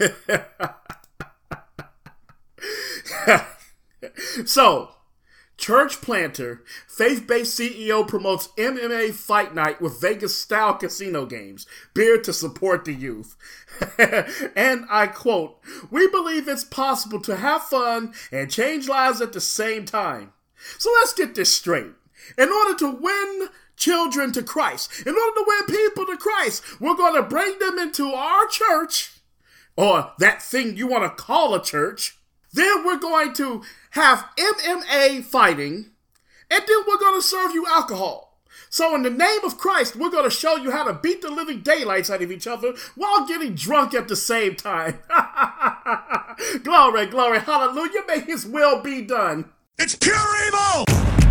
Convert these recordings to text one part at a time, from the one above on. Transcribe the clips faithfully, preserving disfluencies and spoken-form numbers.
So, church planter, faith-based C E O promotes M M A fight night with Vegas-style casino games, beer to support the youth. And I quote, "We believe it's possible to have fun and change lives at the same time." So let's get this straight. In order to win children to Christ, in order to win people to Christ, we're going to bring them into our church, or that thing you want to call a church. Then we're going to have M M A fighting, and then we're going to serve you alcohol. So in the name of Christ, we're going to show you how to beat the living daylights out of each other while getting drunk at the same time. Glory, glory, hallelujah, may his will be done. It's pure evil!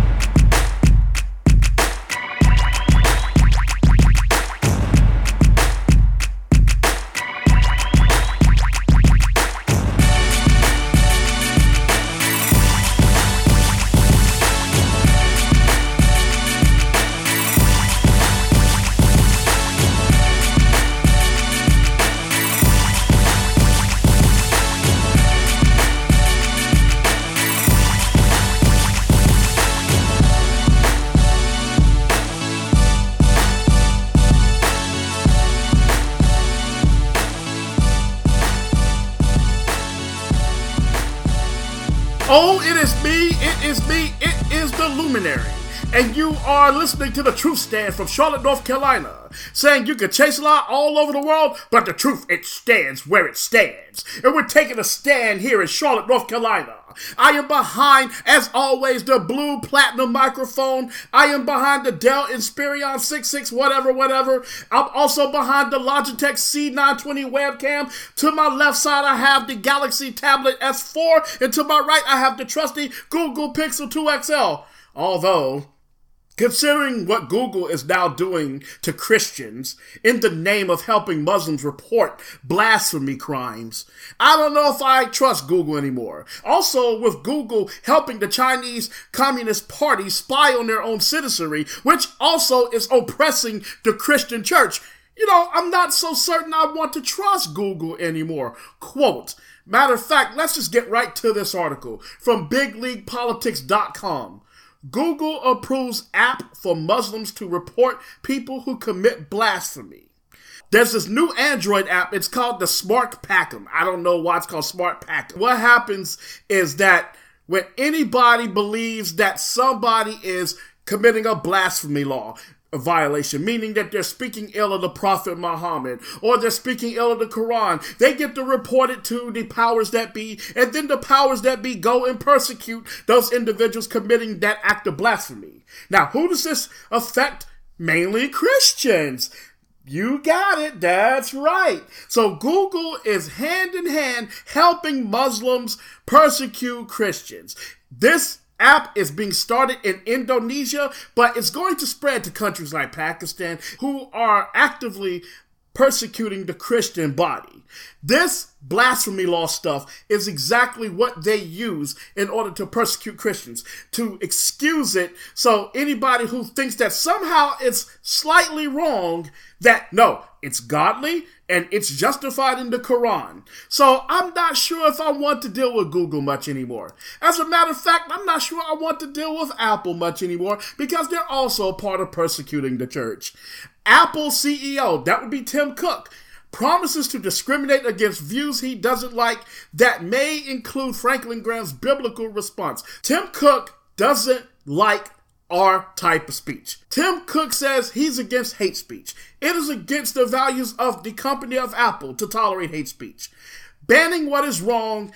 Oh, it is me, it is me, it is the Luminary. And you are listening to the Truth Stand from Charlotte, North Carolina, saying you can chase a lie all over the world, but the truth, it stands where it stands. And we're taking a stand here in Charlotte, North Carolina. I am behind, as always, the blue platinum microphone. I am behind the Dell Inspiron sixty-six whatever, whatever. I'm also behind the Logitech C nine twenty webcam. To my left side, I have the Galaxy Tablet S four. And to my right, I have the trusty Google Pixel two X L. Although, considering what Google is now doing to Christians in the name of helping Muslims report blasphemy crimes, I don't know if I trust Google anymore. Also, with Google helping the Chinese Communist Party spy on their own citizenry, which also is oppressing the Christian church, you know, I'm not so certain I want to trust Google anymore. Quote, matter of fact, let's just get right to this article from big league politics dot com. Google approves app for Muslims to report people who commit blasphemy. There's this new Android app. It's called the Smart Pack'em. I don't know why it's called Smart Pack'em. What happens is that when anybody believes that somebody is committing a blasphemy law, a violation, meaning that they're speaking ill of the Prophet Muhammad, or they're speaking ill of the Quran, they get to report it to the powers that be, and then the powers that be go and persecute those individuals committing that act of blasphemy. Now, who does this affect? Mainly Christians. You got it, that's right. So Google is hand in hand helping Muslims persecute Christians. This app is being started in Indonesia, but it's going to spread to countries like Pakistan, who are actively persecuting the Christian body. This blasphemy law stuff is exactly what they use in order to persecute Christians, to excuse it so anybody who thinks that somehow it's slightly wrong, that no, it's godly and it's justified in the Quran. So I'm not sure if I want to deal with Google much anymore. As a matter of fact, I'm not sure I want to deal with Apple much anymore because they're also a part of persecuting the church. Apple C E O, that would be Tim Cook, promises to discriminate against views he doesn't like that may include Franklin Graham's biblical response. Tim Cook doesn't like our type of speech. Tim Cook says he's against hate speech. It is against the values of the company of Apple to tolerate hate speech. Banning what is wrong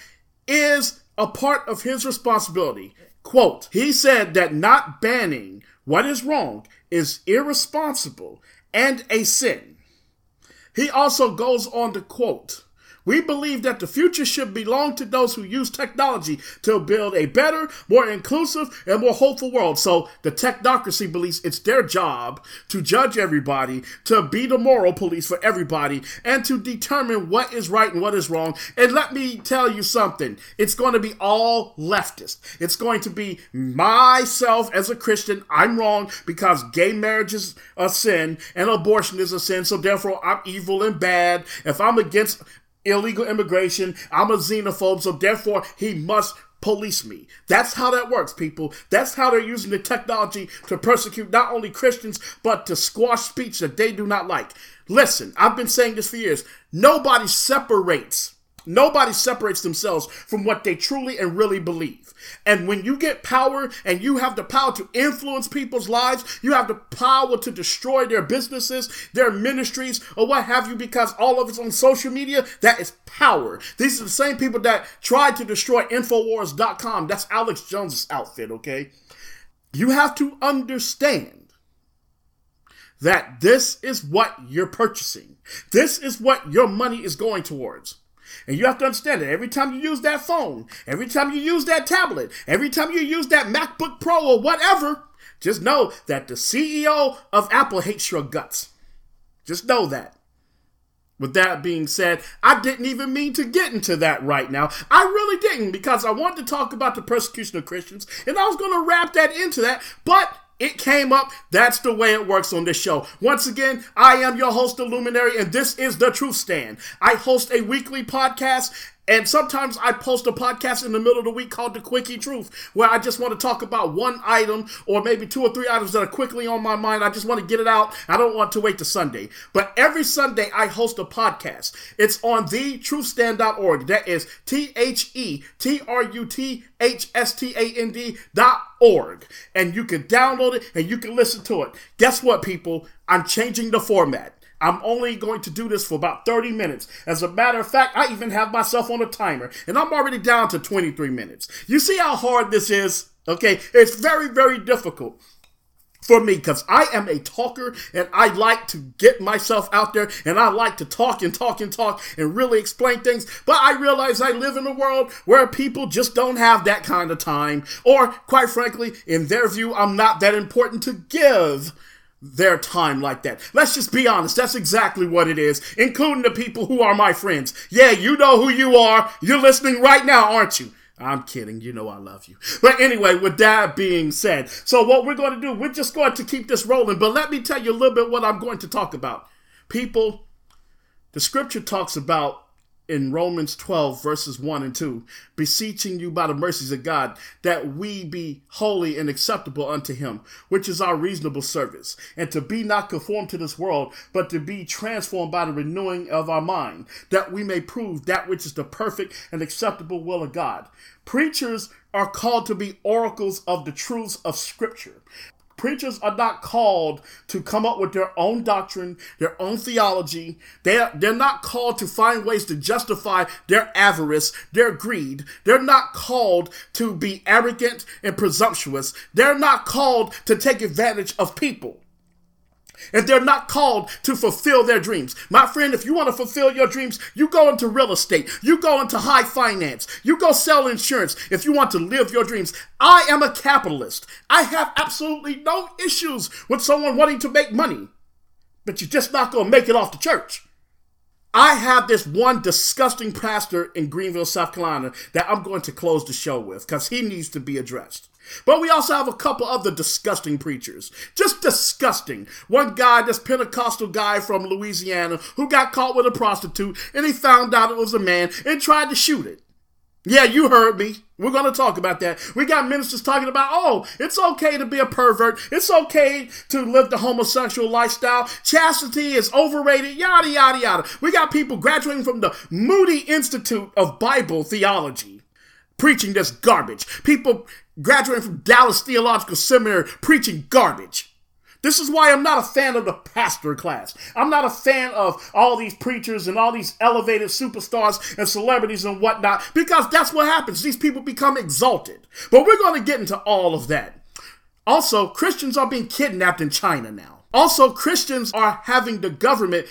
is a part of his responsibility. Quote, he said that not banning what is wrong is irresponsible and a sin. He also goes on to quote, we believe that the future should belong to those who use technology to build a better, more inclusive, and more hopeful world. So the technocracy believes it's their job to judge everybody, to be the moral police for everybody, and to determine what is right and what is wrong. And let me tell you something. It's going to be all leftist. It's going to be myself as a Christian. I'm wrong because gay marriage is a sin and abortion is a sin. So therefore, I'm evil and bad. If I'm against illegal immigration. I'm a xenophobe, so therefore he must police me. That's how that works, people. That's how they're using the technology to persecute not only Christians, but to squash speech that they do not like. Listen, I've been saying this for years. Nobody separates Nobody separates themselves from what they truly and really believe. And when you get power and you have the power to influence people's lives, you have the power to destroy their businesses, their ministries, or what have you, because all of it's on social media, that is power. These are the same people that tried to destroy Infowars dot com. That's Alex Jones's outfit, okay? You have to understand that this is what you're purchasing. This is what your money is going towards. And you have to understand that every time you use that phone, every time you use that tablet, every time you use that MacBook Pro or whatever, just know that the C E O of Apple hates your guts. Just know that. With that being said, I didn't even mean to get into that right now. I really didn't, because I wanted to talk about the persecution of Christians, and I was going to wrap that into that, but it came up. That's the way it works on this show. Once again, I am your host, The Luminary, and this is The Truth Stand. I host a weekly podcast, and sometimes I post a podcast in the middle of the week called The Quickie Truth, where I just want to talk about one item or maybe two or three items that are quickly on my mind. I just want to get it out. I don't want to wait to Sunday. But every Sunday, I host a podcast. It's on the truth stand dot org. That is T H E T R U T H S T A N D dot org. And you can download it and you can listen to it. Guess what, people? I'm changing the format. I'm only going to do this for about thirty minutes. As a matter of fact, I even have myself on a timer, and I'm already down to twenty-three minutes. You see how hard this is? Okay, it's very, very difficult for me, because I am a talker, and I like to get myself out there, and I like to talk and talk and talk and really explain things, but I realize I live in a world where people just don't have that kind of time, or, quite frankly, in their view, I'm not that important to give their time like that. Let's just be honest. That's exactly what it is, including the people who are my friends. Yeah, you know who you are. You're listening right now, aren't you? I'm kidding. You know I love you. But anyway, with that being said, so what we're going to do, we're just going to keep this rolling. But let me tell you a little bit what I'm going to talk about. People, the scripture talks about in Romans twelve, verses one and two, beseeching you by the mercies of God, that we be holy and acceptable unto him, which is our reasonable service, and to be not conformed to this world, but to be transformed by the renewing of our mind, that we may prove that which is the perfect and acceptable will of God. Preachers are called to be oracles of the truths of Scripture. Preachers are not called to come up with their own doctrine, their own theology. They're, they're not called to find ways to justify their avarice, their greed. They're not called to be arrogant and presumptuous. They're not called to take advantage of people. And they're not called to fulfill their dreams. My friend, if you want to fulfill your dreams, you go into real estate. You go into high finance. You go sell insurance if you want to live your dreams. I am a capitalist. I have absolutely no issues with someone wanting to make money. But you're just not going to make it off the church. I have this one disgusting pastor in Greenville, South Carolina, that I'm going to close the show with because he needs to be addressed. But we also have a couple other disgusting preachers. Just disgusting. One guy, this Pentecostal guy from Louisiana, who got caught with a prostitute, and he found out it was a man and tried to shoot it. Yeah, you heard me. We're going to talk about that. We got ministers talking about, oh, it's okay to be a pervert. It's okay to live the homosexual lifestyle. Chastity is overrated, yada, yada, yada. We got people graduating from the Moody Institute of Bible Theology preaching this garbage. People graduating from Dallas Theological Seminary preaching garbage. This is why I'm not a fan of the pastor class. I'm not a fan of all these preachers and all these elevated superstars and celebrities and whatnot, because that's what happens. These people become exalted. But we're going to get into all of that. Also, Christians are being kidnapped in China now. Also, Christians are having the government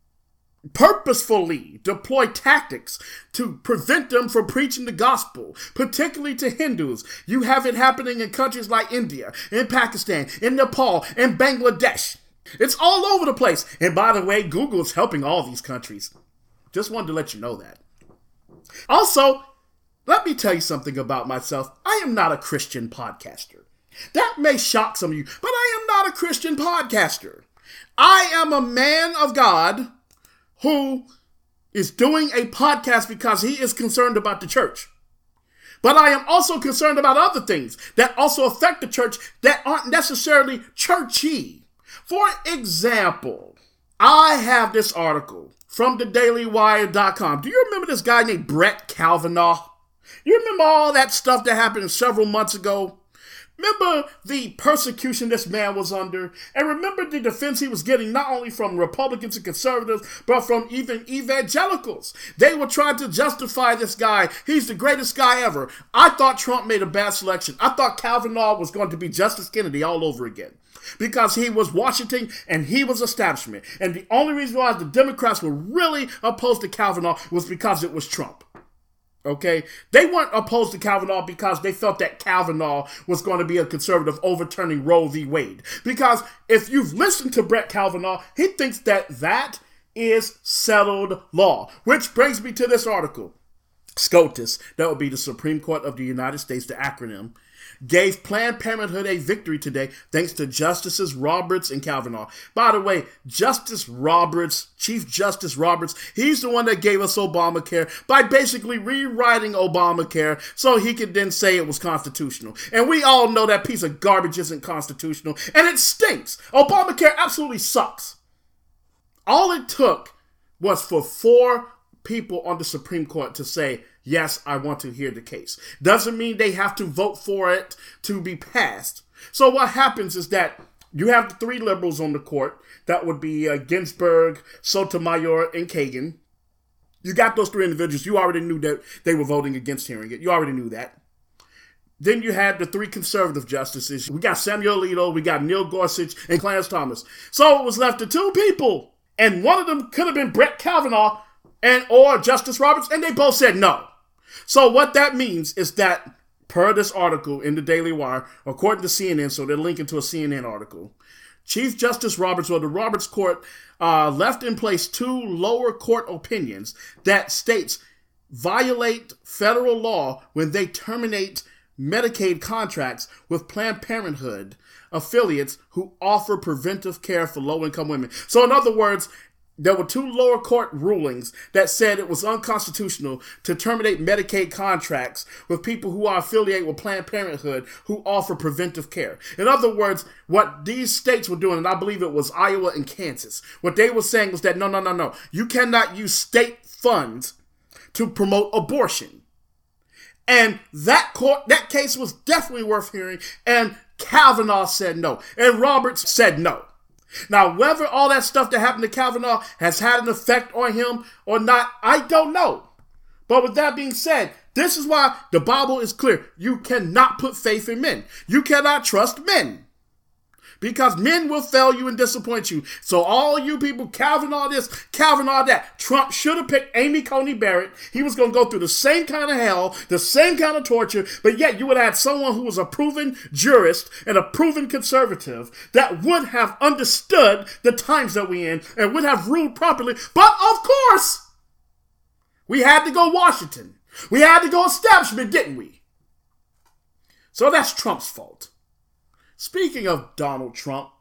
purposefully deploy tactics to prevent them from preaching the gospel, particularly to Hindus. You have it happening in countries like India, in Pakistan, in Nepal, in Bangladesh. It's all over the place. And by the way, Google is helping all these countries. Just wanted to let you know that. Also, let me tell you something about myself. I am not a Christian podcaster. That may shock some of you, but I am not a Christian podcaster. I am a man of God who is doing a podcast because he is concerned about the church. But I am also concerned about other things that also affect the church that aren't necessarily churchy. For example, I have this article from the daily wire dot com. Do you remember this guy named Brett Kavanaugh? You remember all that stuff that happened several months ago? Remember the persecution this man was under? And remember the defense he was getting not only from Republicans and conservatives, but from even evangelicals. They were trying to justify this guy. He's the greatest guy ever. I thought Trump made a bad selection. I thought Kavanaugh was going to be Justice Kennedy all over again, because he was Washington and he was establishment. And the only reason why the Democrats were really opposed to Kavanaugh was because it was Trump. Okay, they weren't opposed to Kavanaugh because they felt that Kavanaugh was going to be a conservative overturning Roe v. Wade. Because if you've listened to Brett Kavanaugh, he thinks that that is settled law. Which brings me to this article. SCOTUS, that would be the Supreme Court of the United States, the acronym, gave Planned Parenthood a victory today thanks to Justices Roberts and Kavanaugh. By the way, Justice Roberts, Chief Justice Roberts, he's the one that gave us Obamacare by basically rewriting Obamacare so he could then say it was constitutional. And we all know that piece of garbage isn't constitutional, and it stinks. Obamacare absolutely sucks. All it took was for four people on the Supreme Court to say, yes, I want to hear the case. Doesn't mean they have to vote for it to be passed. So what happens is that you have the three liberals on the court. That would be uh, Ginsburg, Sotomayor, and Kagan. You got those three individuals. You already knew that they were voting against hearing it. You already knew that. Then you had the three conservative justices. We got Samuel Alito, we got Neil Gorsuch, and Clarence Thomas. So it was left to two people. And one of them could have been Brett Kavanaugh and or Justice Roberts, and they both said no. So what that means is that, per this article in the Daily Wire, according to C N N, so they're linking to a C N N article, Chief Justice Roberts, or the Roberts Court, uh, left in place two lower court opinions that states violate federal law when they terminate Medicaid contracts with Planned Parenthood affiliates who offer preventive care for low-income women. So in other words, there were two lower court rulings that said it was unconstitutional to terminate Medicaid contracts with people who are affiliated with Planned Parenthood who offer preventive care. In other words, what these states were doing, and I believe it was Iowa and Kansas, what they were saying was that no, no, no, no, you cannot use state funds to promote abortion. And that court, that case was definitely worth hearing, and Kavanaugh said no, and Roberts said no. Now, whether all that stuff that happened to Kavanaugh has had an effect on him or not, I don't know. But with that being said, this is why the Bible is clear. You cannot put faith in men. You cannot trust men, because men will fail you and disappoint you. So all you people, Kavanaugh this, Kavanaugh that, Trump should have picked Amy Coney Barrett. He was going to go through the same kind of hell, the same kind of torture, but yet you would have had someone who was a proven jurist and a proven conservative that would have understood the times that we're in and would have ruled properly. But of course, we had to go Washington. We had to go establishment, didn't we? So that's Trump's fault. Speaking of Donald Trump,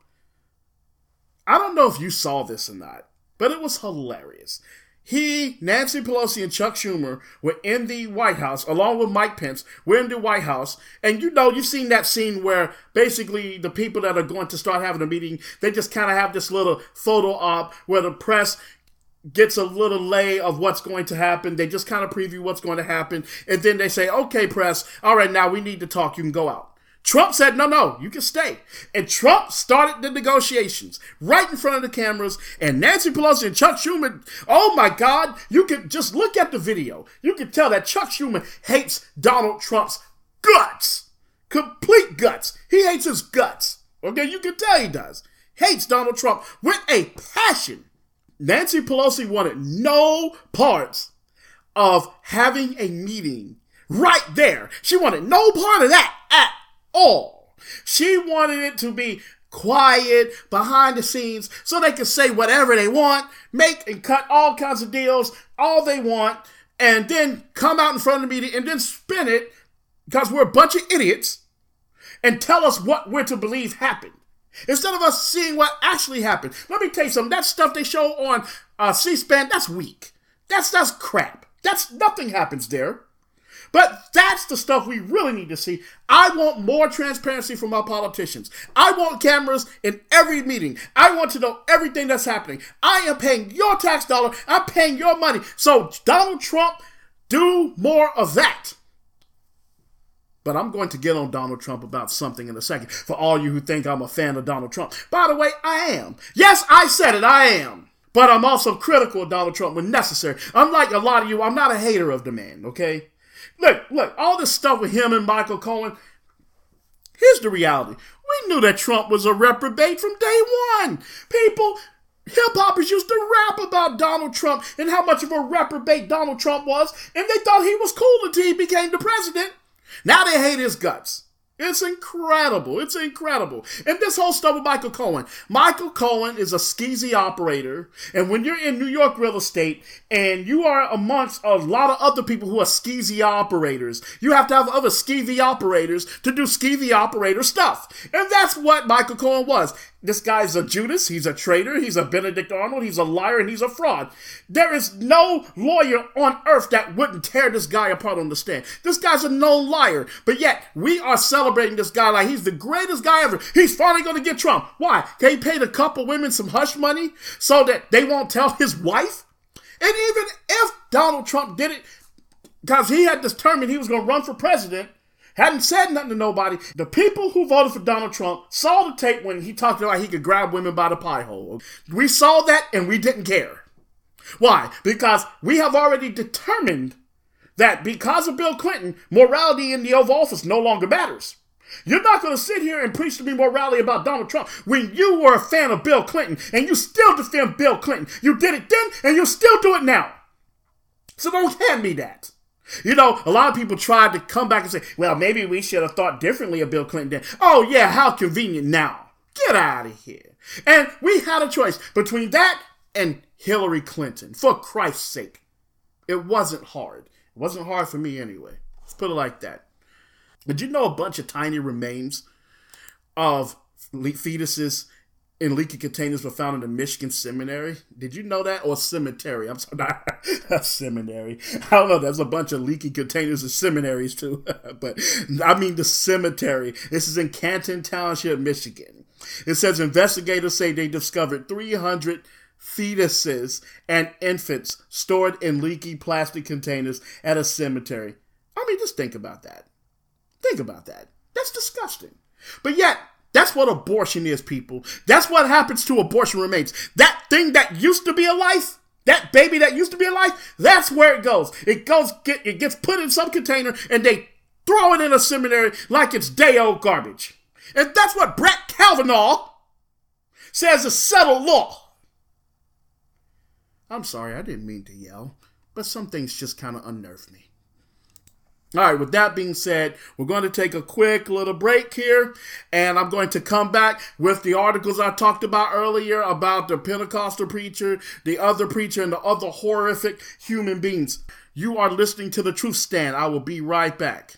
I don't know if you saw this or not, but it was hilarious. He, Nancy Pelosi, and Chuck Schumer were in the White House, along with Mike Pence. We're in the White House, and you know, you've seen that scene where basically the people that are going to start having a meeting, they just kind of have this little photo op where the press gets a little lay of what's going to happen. They just kind of preview what's going to happen, and then they say, okay, press, all right, now we need to talk. You can go out. Trump said, no, no, you can stay. And Trump started the negotiations right in front of the cameras. And Nancy Pelosi and Chuck Schumer, oh my God, you can just look at the video. You can tell that Chuck Schumer hates Donald Trump's guts. Complete guts. He hates his guts. Okay, you can tell he does. Hates Donald Trump with a passion. Nancy Pelosi wanted no parts of having a meeting right there. She wanted no part of that at all. She wanted it to be quiet, behind the scenes, so they could say whatever they want, make and cut all kinds of deals, all they want, and then come out in front of the media and then spin it, because we're a bunch of idiots, and tell us what we're to believe happened, instead of us seeing what actually happened. Let me tell you something. That stuff they show on uh, C-SPAN, that's weak. That's, that's crap. That's, nothing happens there. But that's the stuff we really need to see. I want more transparency from our politicians. I want cameras in every meeting. I want to know everything that's happening. I am paying your tax dollar. I'm paying your money. So Donald Trump, do more of that. But I'm going to get on Donald Trump about something in a second. For all you who think I'm a fan of Donald Trump. By the way, I am. Yes, I said it. I am. But I'm also critical of Donald Trump when necessary. Unlike a lot of you, I'm not a hater of the man, okay? Look, look, all this stuff with him and Michael Cohen, here's the reality. We knew that Trump was a reprobate from day one. People, hip-hoppers used to rap about Donald Trump and how much of a reprobate Donald Trump was, and they thought he was cool until he became the president. Now they hate his guts. It's incredible. It's incredible. And this whole stuff with Michael Cohen. Michael Cohen is a skeezy operator. And when you're in New York real estate and you are amongst a lot of other people who are skeezy operators, you have to have other skeezy operators to do skeezy operator stuff. And that's what Michael Cohen was. This guy's a Judas, he's a traitor, he's a Benedict Arnold, he's a liar, and he's a fraud. There is no lawyer on earth that wouldn't tear this guy apart on the stand. This guy's a known liar, but yet we are celebrating this guy like he's the greatest guy ever. He's finally going to get Trump. Why? He paid a couple women some hush money so that they won't tell his wife? And even if Donald Trump did it, because he had determined he was going to run for president, hadn't said nothing to nobody. The people who voted for Donald Trump saw the tape when he talked about he could grab women by the pie hole. We saw that and we didn't care. Why? Because we have already determined that because of Bill Clinton, morality in the Oval Office no longer matters. You're not going to sit here and preach to me morality about Donald Trump when you were a fan of Bill Clinton and you still defend Bill Clinton. You did it then and you still do it now. So don't hand me that. You know, a lot of people tried to come back and say, well, maybe we should have thought differently of Bill Clinton then. Oh, yeah, how convenient now. Get out of here. And we had a choice between that and Hillary Clinton. For Christ's sake. It wasn't hard. It wasn't hard for me anyway. Let's put it like that. Did you know a bunch of tiny remains of fetuses in leaky containers were found in the Michigan seminary? Did you know that? Or cemetery? I'm sorry, not a seminary. I don't know. There's a bunch of leaky containers in seminaries too. But I mean the cemetery. This is in Canton Township, Michigan. It says investigators say they discovered three hundred fetuses and infants stored in leaky plastic containers at a cemetery. I mean, just think about that. Think about that. That's disgusting. But yet, that's what abortion is, people. That's what happens to abortion remains. That thing that used to be a life, that baby that used to be a life, that's where it goes. It goes, get, it gets put in some container and they throw it in a seminary like it's day-old garbage. And that's what Brett Kavanaugh says is settled law. I'm sorry, I didn't mean to yell, but some things just kind of unnerve me. All right, with that being said, we're going to take a quick little break here, and I'm going to come back with the articles I talked about earlier about the Pentecostal preacher, the other preacher, and the other horrific human beings. You are listening to The Truth Stand. I will be right back.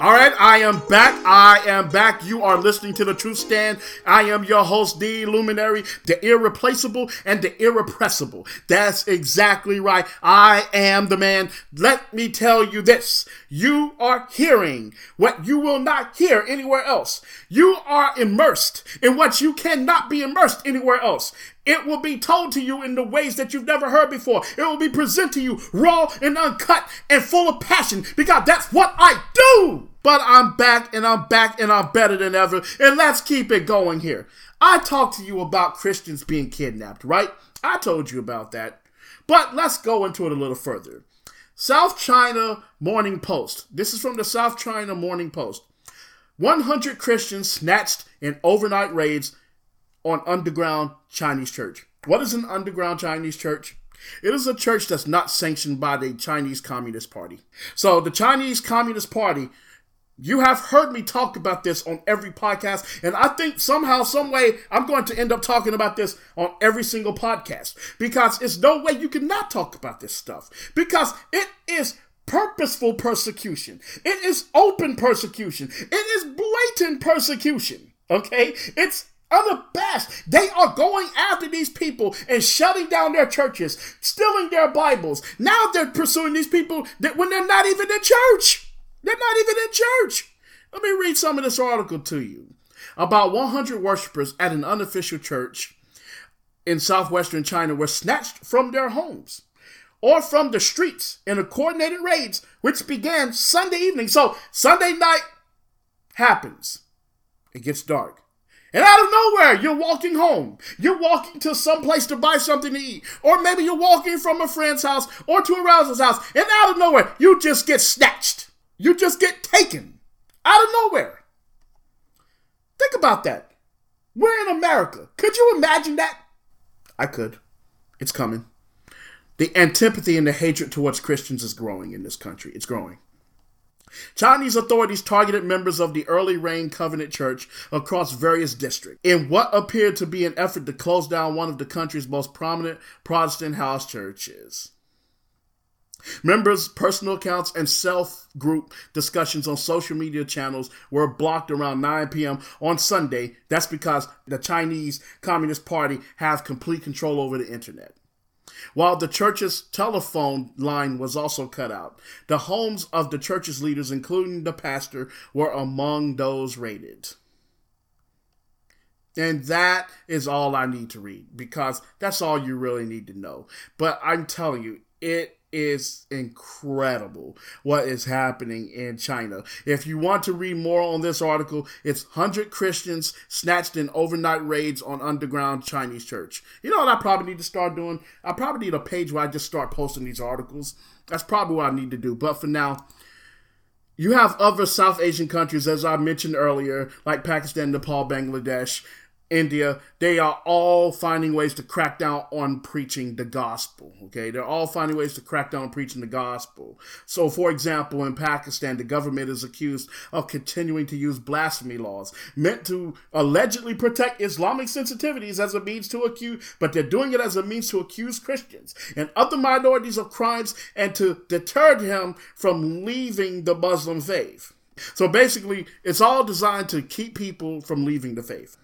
All right, I am back. I am back. You are listening to The Truth Stand. I am your host, the Luminary, the irreplaceable and the irrepressible. That's exactly right. I am the man. Let me tell you this. You are hearing what you will not hear anywhere else. You are immersed in what you cannot be immersed anywhere else. It will be told to you in the ways that you've never heard before. It will be presented to you raw and uncut and full of passion because that's what I do. But I'm back and I'm back and I'm better than ever. And let's keep it going here. I talked to you about Christians being kidnapped, right? I told you about that. But let's go into it a little further. South China Morning Post. This is from the South China Morning Post. one hundred Christians snatched in overnight raids on underground Chinese church. What is an underground Chinese church? It is a church that's not sanctioned by the Chinese Communist Party. So the Chinese Communist Party, you have heard me talk about this on every podcast, and I think somehow, some way, I'm going to end up talking about this on every single podcast, because it's no way you can not talk about this stuff, because it is purposeful persecution. It is open persecution. It is blatant persecution, okay? It's unabashed. They are going after these people and shutting down their churches, stealing their Bibles. Now they're pursuing these people that when they're not even in church. They're not even in church. Let me read some of this article to you. About one hundred worshipers at an unofficial church in southwestern China were snatched from their homes or from the streets in a coordinated raids, which began Sunday evening. So Sunday night happens. It gets dark. And out of nowhere, you're walking home. You're walking to some place to buy something to eat. Or maybe you're walking from a friend's house or to a relative's house. And out of nowhere, you just get snatched. You just get taken. Out of nowhere. Think about that. We're in America. Could you imagine that? I could. It's coming. The antipathy and the hatred towards Christians is growing in this country. It's growing. Chinese authorities targeted members of the Early Rain Covenant Church across various districts in what appeared to be an effort to close down one of the country's most prominent Protestant house churches. Members' personal accounts and self-group discussions on social media channels were blocked around nine p.m. on Sunday. That's because the Chinese Communist Party has complete control over the internet. While the church's telephone line was also cut out, the homes of the church's leaders, including the pastor, were among those raided. And that is all I need to read, because that's all you really need to know. But I'm telling you, it is incredible what is happening in China. If you want to read more on this article, it's one hundred Christians snatched in overnight raids on underground Chinese church. You know what I probably need to start doing? I probably need a page where I just start posting these articles. That's probably what I need to do. But for now, you have other South Asian countries, as I mentioned earlier, like Pakistan, Nepal, Bangladesh, India. They are all finding ways to crack down on preaching the gospel, okay? They're all finding ways to crack down on preaching the gospel. So, for example, in Pakistan, the government is accused of continuing to use blasphemy laws meant to allegedly protect Islamic sensitivities as a means to accuse, but they're doing it as a means to accuse Christians and other minorities of crimes and to deter them from leaving the Muslim faith. So basically, it's all designed to keep people from leaving the faith.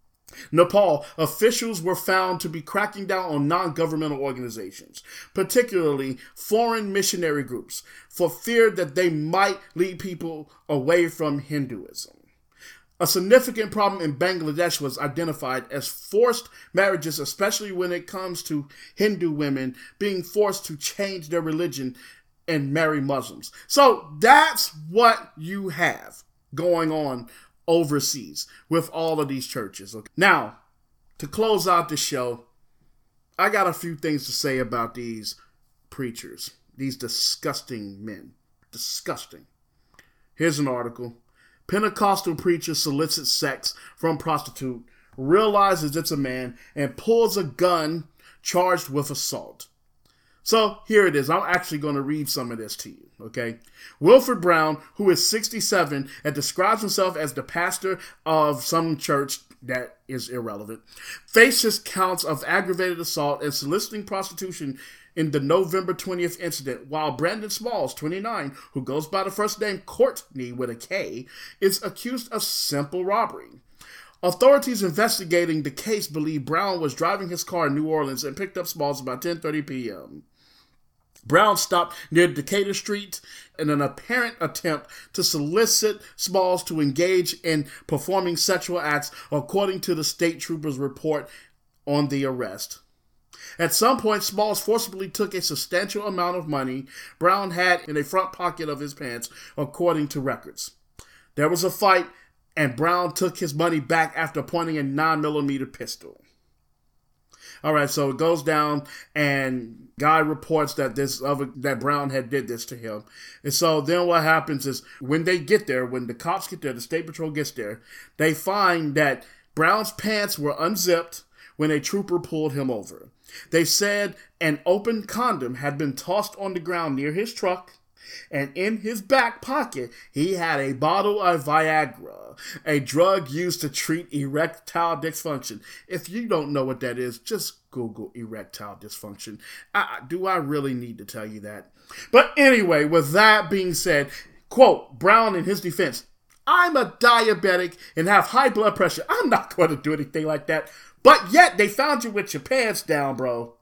Nepal, officials were found to be cracking down on non-governmental organizations, particularly foreign missionary groups, for fear that they might lead people away from Hinduism. A significant problem in Bangladesh was identified as forced marriages, especially when it comes to Hindu women being forced to change their religion and marry Muslims. So that's what you have going on overseas with all of these churches. Okay. Now, to close out the show, I got a few things to say about these preachers, these disgusting men. Disgusting. Here's an article. Pentecostal preacher solicits sex from prostitute, realizes it's a man, and pulls a gun charged with assault. So here it is. I'm actually going to read some of this to you, okay? Wilfred Brown, who is sixty-seven and describes himself as the pastor of some church that is irrelevant, faces counts of aggravated assault and soliciting prostitution in the November twentieth incident, while Brandon Smalls, twenty-nine, who goes by the first name Courtney with a K, is accused of simple robbery. Authorities investigating the case believe Brown was driving his car in New Orleans and picked up Smalls about ten thirty p.m. Brown stopped near Decatur Street in an apparent attempt to solicit Smalls to engage in performing sexual acts, according to the state trooper's report on the arrest. At some point, Smalls forcibly took a substantial amount of money Brown had in a front pocket of his pants, according to records. There was a fight, and Brown took his money back after pointing a nine millimeter pistol. All right, so it goes down, and guy reports that this other that Brown had did this to him. And so then what happens is when they get there, when the cops get there, the state patrol gets there, they find that Brown's pants were unzipped when a trooper pulled him over. They said an open condom had been tossed on the ground near his truck, and in his back pocket, he had a bottle of Viagra, a drug used to treat erectile dysfunction. If you don't know what that is, just Google erectile dysfunction. I, do I really need to tell you that? But anyway, with that being said, quote, Brown in his defense, I'm a diabetic and have high blood pressure. I'm not going to do anything like that. But yet, they found you with your pants down, bro.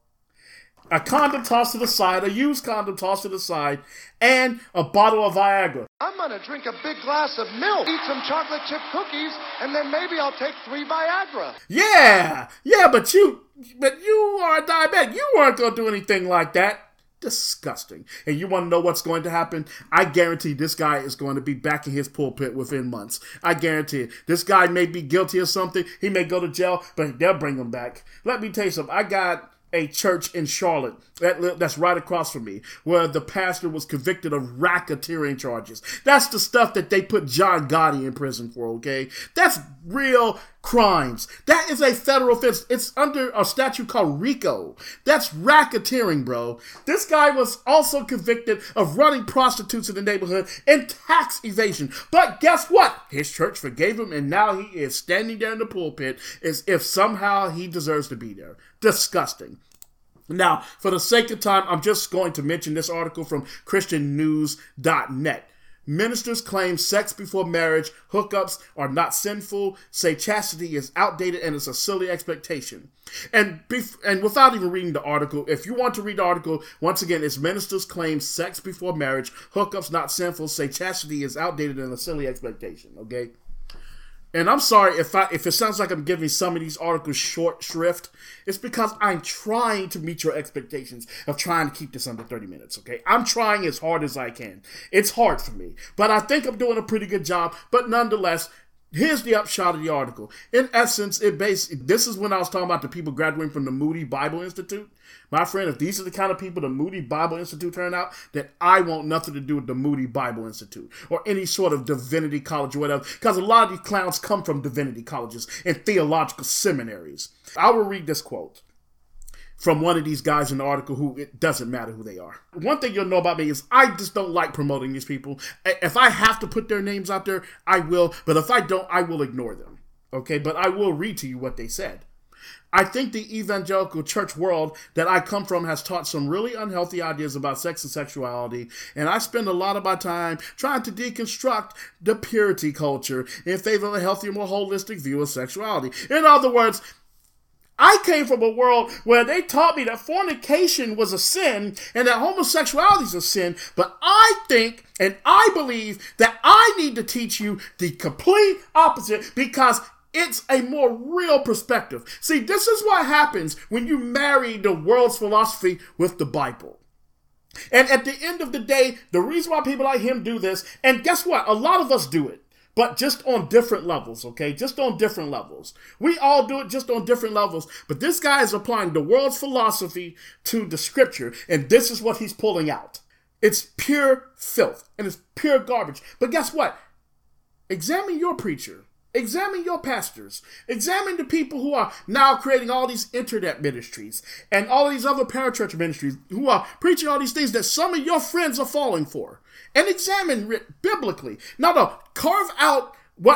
A condom tossed to the side, a used condom tossed to the side, and a bottle of Viagra. I'm going to drink a big glass of milk, eat some chocolate chip cookies, and then maybe I'll take three Viagra. Yeah, yeah, but you, but you are a diabetic. You weren't going to do anything like that. Disgusting. And you want to know what's going to happen? I guarantee this guy is going to be back in his pulpit within months. I guarantee it. This guy may be guilty of something. He may go to jail, but they'll bring him back. Let me tell you something. I got a church in Charlotte that, that's right across from me, where the pastor was convicted of racketeering charges. That's the stuff that they put John Gotti in prison for, okay? That's real crimes. That is a federal offense. It's under a statute called RICO. That's racketeering, bro. This guy was also convicted of running prostitutes in the neighborhood and tax evasion. But guess what? His church forgave him, and now he is standing there in the pulpit as if somehow he deserves to be there. Disgusting. Now, for the sake of time, I'm just going to mention this article from Christian News dot net. Ministers claim sex before marriage hookups are not sinful, say chastity is outdated and it's a silly expectation. And bef- and without even reading the article, if you want to read the article, once again, it's ministers claim sex before marriage hookups not sinful, say chastity is outdated and a silly expectation, okay? And I'm sorry if I if it sounds like I'm giving some of these articles short shrift. It's because I'm trying to meet your expectations of trying to keep this under thirty minutes, okay? I'm trying as hard as I can. It's hard for me, but I think I'm doing a pretty good job. But nonetheless, here's the upshot of the article. In essence, it base this is when I was talking about the people graduating from the Moody Bible Institute. My friend, if these are the kind of people the Moody Bible Institute turn out, then I want nothing to do with the Moody Bible Institute or any sort of divinity college or whatever, because a lot of these clowns come from divinity colleges and theological seminaries. I will read this quote from one of these guys in the article who it doesn't matter who they are. One thing you'll know about me is I just don't like promoting these people. If I have to put their names out there, I will. But if I don't, I will ignore them. Okay, but I will read to you what they said. I think the evangelical church world that I come from has taught some really unhealthy ideas about sex and sexuality, and I spend a lot of my time trying to deconstruct the purity culture in favor of a healthier, more holistic view of sexuality. In other words, I came from a world where they taught me that fornication was a sin and that homosexuality is a sin, but I think and I believe that I need to teach you the complete opposite because it's a more real perspective. See, this is what happens when you marry the world's philosophy with the Bible. And at the end of the day, the reason why people like him do this, and guess what? A lot of us do it, but just on different levels, okay? Just on different levels. We all do it just on different levels, but this guy is applying the world's philosophy to the scripture, and this is what he's pulling out. It's pure filth, and it's pure garbage. But guess what? Examine your preacher. Examine your pastors. Examine the people who are now creating all these internet ministries and all these other parachurch ministries who are preaching all these things that some of your friends are falling for. And examine it biblically. Now, no, carve out what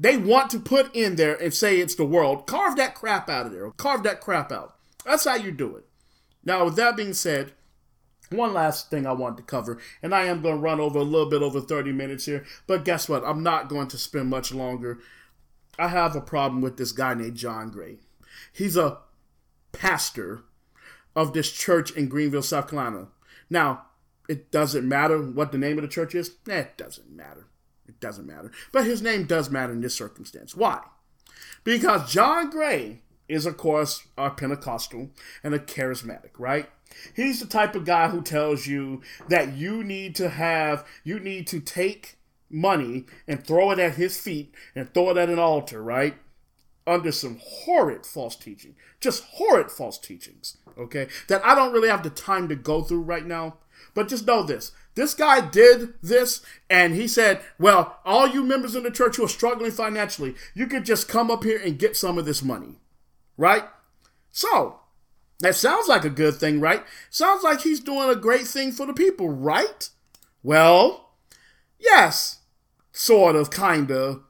they want to put in there and say it's the world. Carve that crap out of there. Carve that crap out. That's how you do it. Now, with that being said, one last thing I want to cover, and I am going to run over a little bit over thirty minutes here, but guess what? I'm not going to spend much longer. I have a problem with this guy named John Gray. He's a pastor of this church in Greenville, South Carolina. Now, it doesn't matter what the name of the church is. Eh, it doesn't matter. It doesn't matter. But his name does matter in this circumstance. Why? Because John Gray is, of course, a Pentecostal and a charismatic, right? He's the type of guy who tells you that you need to have, you need to take money and throw it at his feet and throw it at an altar, right? Under some horrid false teaching. Just horrid false teachings, okay? That I don't really have the time to go through right now. But just know this. This guy did this, and he said, well, all you members in the church who are struggling financially, you could just come up here and get some of this money, right? So, that sounds like a good thing, right? Sounds like he's doing a great thing for the people, right? Well, yes, sort of, kind of,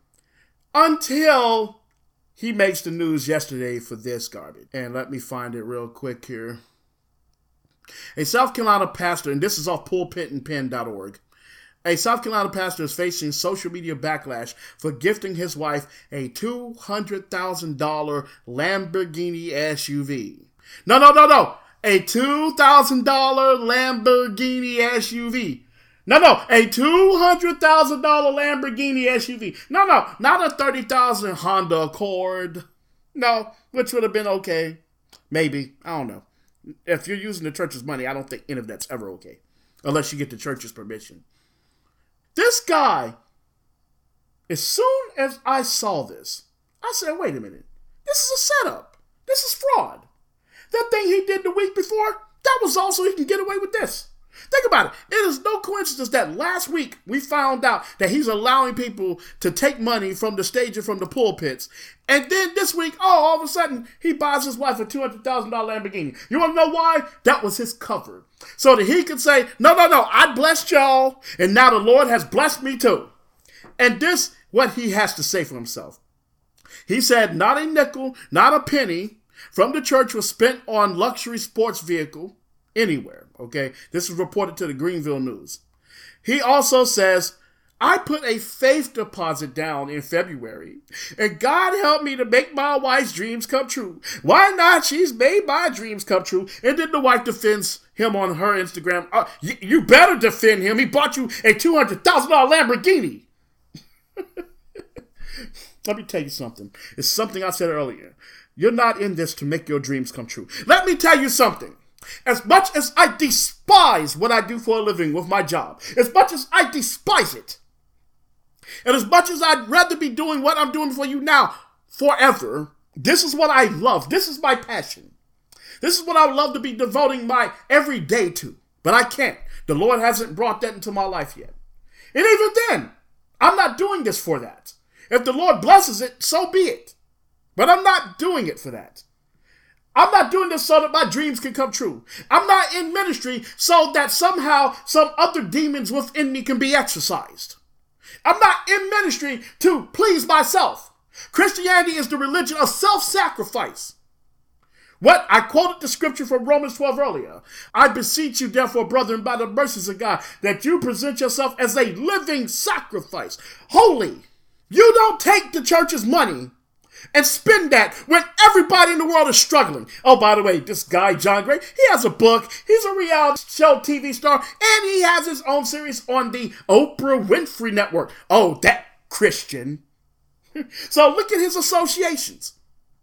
until he makes the news yesterday for this garbage. And let me find it real quick here. A South Carolina pastor, and this is off pulpit and pen dot org. A South Carolina pastor is facing social media backlash for gifting his wife a two hundred thousand dollars Lamborghini S U V. No, no, no, no. A two thousand dollars Lamborghini S U V. No, no. A two hundred thousand dollars Lamborghini S U V. No, no. Not a thirty thousand dollars Honda Accord. No, which would have been okay. Maybe. I don't know. If you're using the church's money, I don't think any of that's ever okay. Unless you get the church's permission. This guy, as soon as I saw this, I said, wait a minute. This is a setup. This is fraud. That thing he did the week before, that was also he can get away with this. Think about it. It is no coincidence that last week we found out that he's allowing people to take money from the stage and from the pulpits. And then this week, oh, all of a sudden, he buys his wife a two hundred thousand dollars Lamborghini. You want to know why? That was his cover. So that he could say, no, no, no, I blessed y'all, and now the Lord has blessed me too. And this, what he has to say for himself. He said, not a nickel, not a penny from the church was spent on luxury sports vehicle anywhere, okay? This was reported to the Greenville News. He also says, I put a faith deposit down in February, and God helped me to make my wife's dreams come true. Why not? She's made my dreams come true. And then the wife defends him on her Instagram. Uh, y- you better defend him. He bought you a two hundred thousand dollars Lamborghini. Let me tell you something. It's something I said earlier. You're not in this to make your dreams come true. Let me tell you something. As much as I despise what I do for a living with my job, as much as I despise it, and as much as I'd rather be doing what I'm doing for you now forever, this is what I love. This is my passion. This is what I would love to be devoting my every day to. But I can't. The Lord hasn't brought that into my life yet. And even then, I'm not doing this for that. If the Lord blesses it, so be it. But I'm not doing it for that. I'm not doing this so that my dreams can come true. I'm not in ministry so that somehow some other demons within me can be exorcised. I'm not in ministry to please myself. Christianity is the religion of self-sacrifice. What? I quoted the scripture from Romans twelve earlier. I beseech you, therefore, brethren, by the mercies of God, that you present yourself as a living sacrifice, holy. You don't take the church's money and spend that when everybody in the world is struggling. Oh, by the way, this guy, John Gray, he has a book. He's a reality show T V star, and he has his own series on the Oprah Winfrey Network. Oh, that Christian. So look at his associations.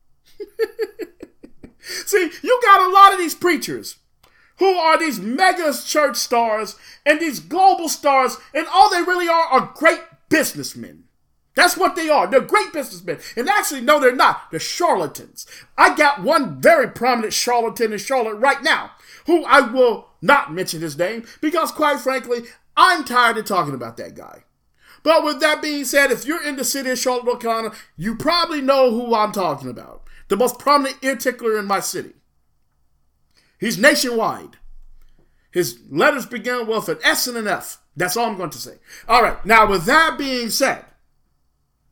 See, you got a lot of these preachers who are these mega church stars and these global stars, and all they really are are great businessmen. That's what they are. They're great businessmen. And actually, no, they're not. They're charlatans. I got one very prominent charlatan in Charlotte right now, who I will not mention his name, because quite frankly, I'm tired of talking about that guy. But with that being said, if you're in the city of Charlotte, North Carolina, you probably know who I'm talking about. The most prominent ear tickler in my city. He's nationwide. His letters begin with an S and an F. That's all I'm going to say. All right. Now, with that being said,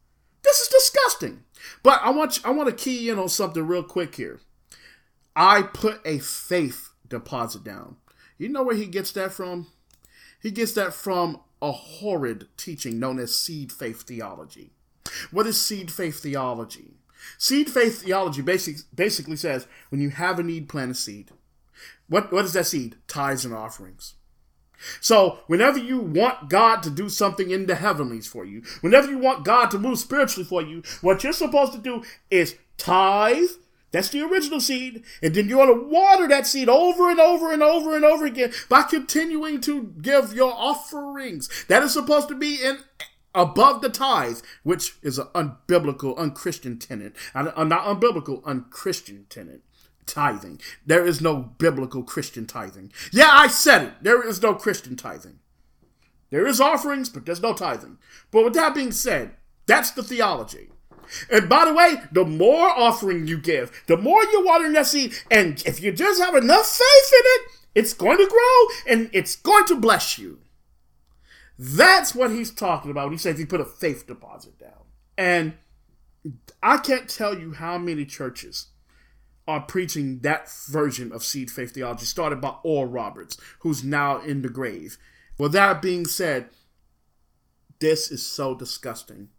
This is disgusting. But I want you, I want to key in on something real quick here. I put a faith deposit down. You know where he gets that from? He gets that from a horrid teaching known as seed faith theology. What is seed faith theology? Seed faith theology basic, basically says when you have a need, plant a seed. What, what is that seed? Tithes and offerings. So whenever you want God to do something in the heavenlies for you, whenever you want God to move spiritually for you, what you're supposed to do is tithe. That's the original seed. And then you want to water that seed over and over and over and over again by continuing to give your offerings. That is supposed to be in above the tithe, which is an unbiblical, unchristian tenet. Uh, not unbiblical, unchristian tenet. Tithing. There is no biblical Christian tithing. Yeah, I said it. There is no Christian tithing. There is offerings, but there's no tithing. But with that being said, that's the theology. And by the way, the more offering you give, the more you're watering that seed. And if you just have enough faith in it, it's going to grow and it's going to bless you. That's what he's talking about when he says he put a faith deposit down. And I can't tell you how many churches are preaching that version of seed faith theology, started by Oral Roberts, who's now in the grave. With that being said, this is so disgusting.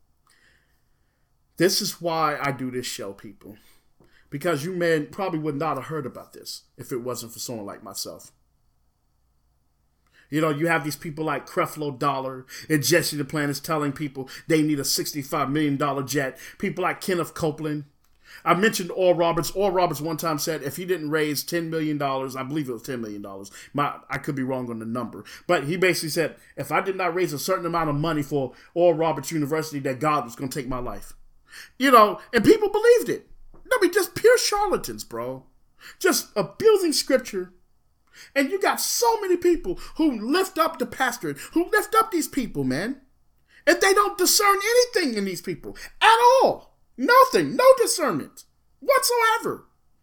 This is why I do this show, people. Because you men probably would not have heard about this if it wasn't for someone like myself. You know, you have these people like Creflo Dollar and Jesse Duplantis telling people they need a sixty-five million dollars jet. People like Kenneth Copeland. I mentioned Oral Roberts. Oral Roberts one time said if he didn't raise ten million dollars, I believe it was ten million dollars. My, I could be wrong on the number. But he basically said, if I did not raise a certain amount of money for Oral Roberts University, that God was going to take my life. You know, and people believed it. I mean, just pure charlatans, bro. Just abusing scripture. And you got so many people who lift up the pastorate, who lift up these people, man. And they don't discern anything in these people at all. Nothing. No discernment whatsoever.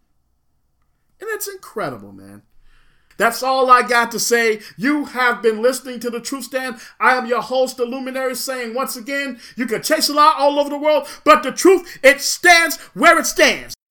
And it's incredible, man. That's all I got to say. You have been listening to The Truth Stand. I am your host, The Luminary, saying once again, you can chase a lie all over the world, but the truth, it stands where it stands.